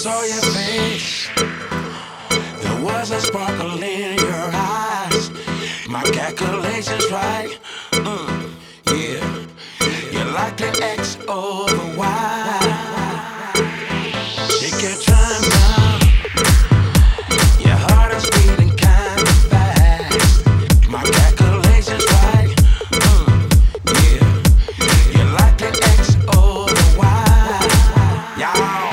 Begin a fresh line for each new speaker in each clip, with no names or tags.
saw your face, there was a sparkle in your eyes. My calculations right, yeah. You're like the X over Y. Take your time now, your heart is beating kind of fast. My calculations right, yeah. You're like the X over Y. Y'all.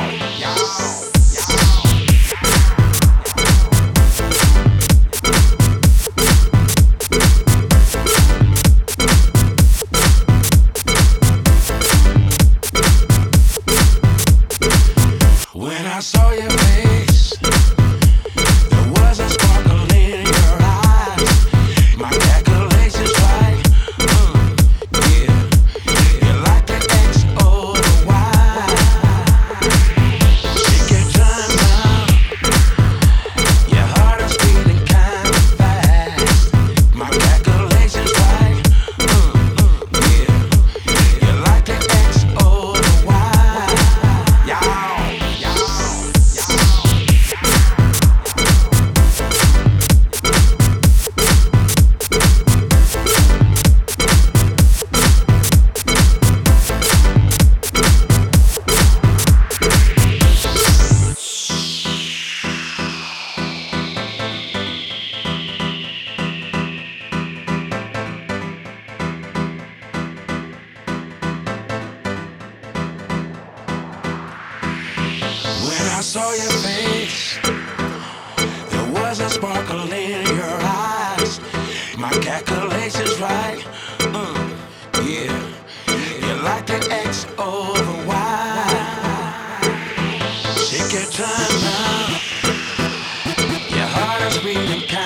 When I saw your face, there was a sparkle in your eyes. My calculations right, yeah. You're like the X over Y. Take your time now, your heart is beating kind of fast. My calculations right, yeah. You're like the X over Y. Y'all. When I saw your face, there was a sparkle in your eyes. My calculations right, yeah. You're like the X over Y. Take your time now, your heart is beating.